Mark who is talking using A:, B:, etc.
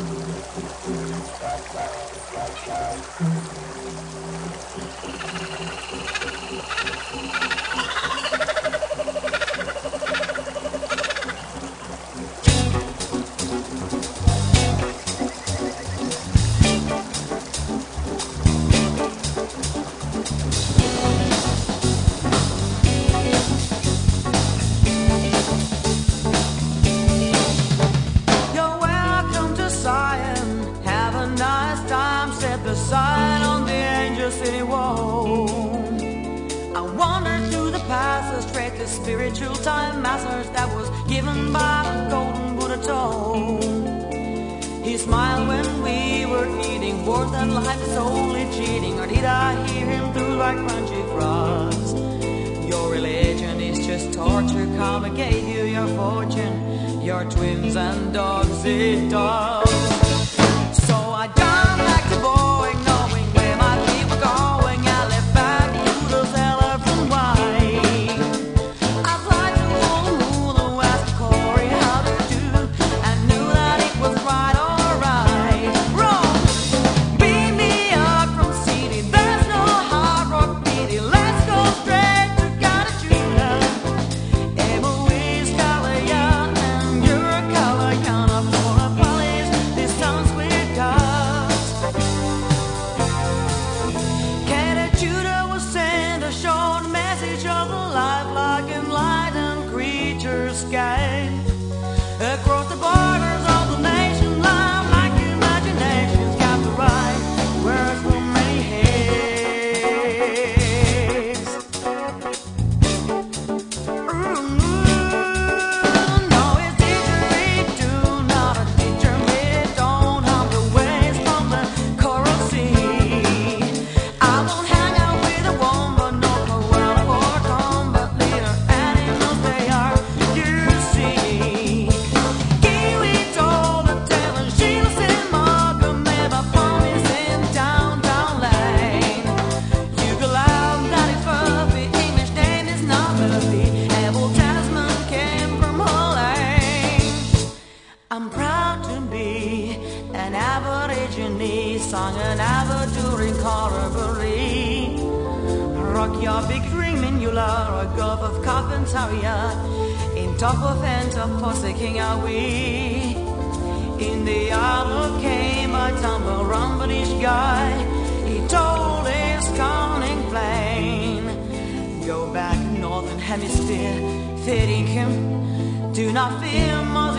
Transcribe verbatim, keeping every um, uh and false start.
A: Spiritual time masters that was given by the golden Buddha told. He smiled when we were eating, worse than life is only cheating. Or did I hear him through like crunchy frost? Your religion is just torture. Karma gave you your fortune, your twins and dogs eat dogs. So I don't like to boring, knowing where my feet were going. I left back noodles, elephant wine. Across the borders of the nation, love like imaginations got the right words for many heads. Mm-hmm. No, it's didgeridoo, not a didgeridoo. Don't harm the waves from the coral sea. I won't hang out with a woman, no koala or Tom, but little animals they are. You see. I'm proud to be an Aborigine, sung an Aborigine in Canterbury. Rock your big ringminula, a gulp of Carpentaria, in top of end of Posse King are we. In the autumn came a tumble rumbleish guy, he told his cunning plain. Go back northern hemisphere, fitting him, do not fear more.